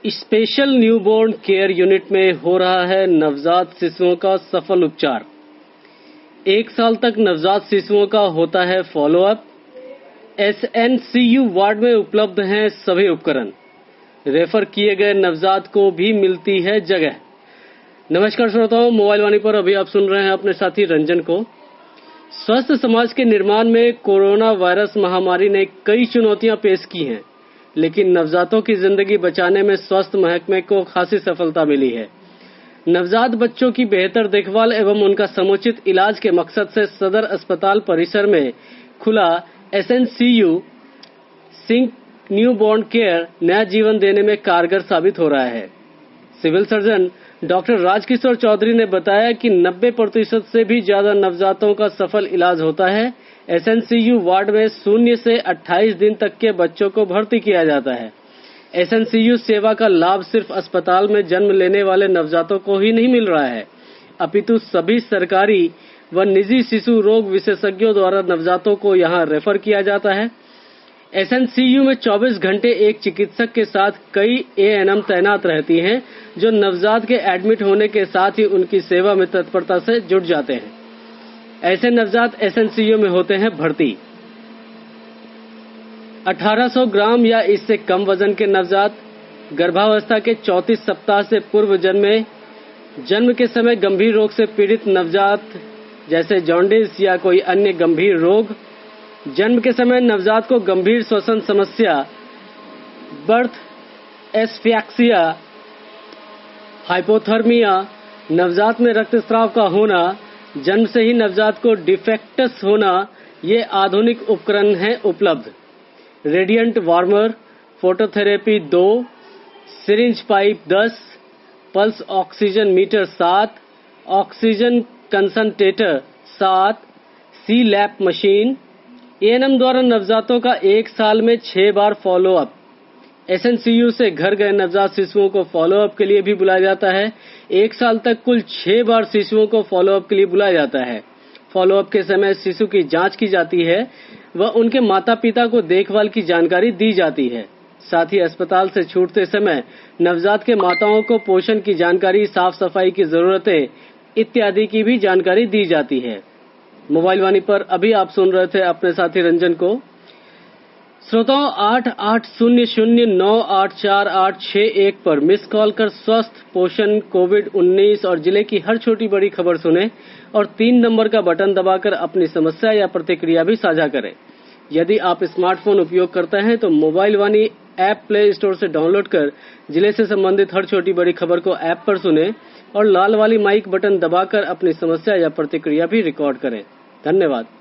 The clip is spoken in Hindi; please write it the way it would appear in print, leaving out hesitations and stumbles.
स्पेशल न्यूबॉर्न केयर यूनिट में हो रहा है नवजात शिशुओं का सफल उपचार। 1 साल तक नवजात शिशुओं का होता है फॉलोअप। एसएनसीयू वार्ड में उपलब्ध हैं सभी उपकरण। रेफर किए गए नवजात को भी मिलती है जगह। नमस्कार श्रोताओं, मोबाइल वाणी पर अभी आप सुन रहे हैं अपने साथी रंजन को। स्वस्थ समाज के निर्माण में कोरोना वायरस महामारी ने कई चुनौतियां पेश की हैं, लेकिन नवजातों की जिंदगी बचाने में स्वास्थ्य महकमे को खासी सफलता मिली है। नवजात बच्चों की बेहतर देखभाल एवं उनका समुचित इलाज के मकसद से सदर अस्पताल परिसर में खुला एसएनसीयू सिंक न्यूबॉर्न केयर नया जीवन देने में कारगर साबित हो रहा है। Civil surgeon doctor Rajkishore Chaudhary ने बताया कि 90% से भी ज्यादा नवजातों का सफल इलाज होता है। एसएनसीयू वार्ड में 0 से 28 दिन तक के बच्चों को भर्ती किया जाता है। एसएनसीयू सेवा का लाभ सिर्फ अस्पताल में जन्म लेने वाले नवजातों को ही नहीं मिल रहा है, अपितु सभी सरकारी व निजी शिशु रोग विशेषज्ञों द्वारा नवजातों को यहां रेफर किया जाता है। एसएनसीयू में 24 घंटे एक चिकित्सक के साथ कई एएनएम तैनात रहती हैं, जो नवजात के एडमिट होने के साथ ही उनकी सेवा में तत्परता से जुट जाते हैं। ऐसे नवजात एसएनसीयू में होते हैं भर्ती। 1800 ग्राम या इससे कम वजन के नवजात, गर्भावस्था के 34 सप्ताह से पूर्व जन्मे, जन्म के समय गंभीर रोग से पीड़ित नवजात जैसे जॉन्डिस या कोई अन्य गंभीर रोग, जन्म के समय नवजात को गंभीर श्वसन समस्या, बर्थ एस्फिक्सिया, हाइपोथर्मिया, नवजात में रक्तस्राव का होना, जन्म से ही नवजात को डिफेक्टस होना, ये आधुनिक उपकरण हैं उपलब्ध। Radiant warmer, phototherapy 2, syringe pipe 10, pulse oxygen meter 7, oxygen concentrator 7, सी लैप मशीन। एएनएम द्वारा नवजातों का 1 साल में 6 बार फॉलोअप। एसएनसीयू से घर गए नवजात शिशुओं को फॉलोअप के लिए भी बुलाया जाता है। 1 साल तक कुल 6 बार शिशुओं को फॉलोअप के लिए बुलाया जाता है। फॉलोअप के समय शिशु की जांच की जाती है व उनके माता पिता को देखभाल की जानकारी दी जाती है। साथ ही अस्पताल से छूटते समय नवजात के माताओं को पोषण की जानकारी, साफ सफाई की जरूरतें इत्यादि की भी जानकारी दी जाती है। मोबाइल वाणी पर अभी आप सुन रहे थे अपने साथी रंजन को। श्रोताओं, 8800984861 पर मिस कॉल कर स्वस्थ, पोषण, कोविड-19 और जिले की हर छोटी बड़ी खबर सुने और 3 नंबर का बटन दबाकर अपनी समस्या या प्रतिक्रिया भी साझा करें। यदि आप स्मार्टफोन उपयोग करते हैं तो mobile Vaani app play store से डाउनलोड कर जिले से संबंधित हर छोटी बड़ी खबर को ऐप पर सुने और लाल वाली माइक बटन दबाकर अपनी समस्या या प्रतिक्रिया भी रिकॉर्ड करें। धन्यवाद।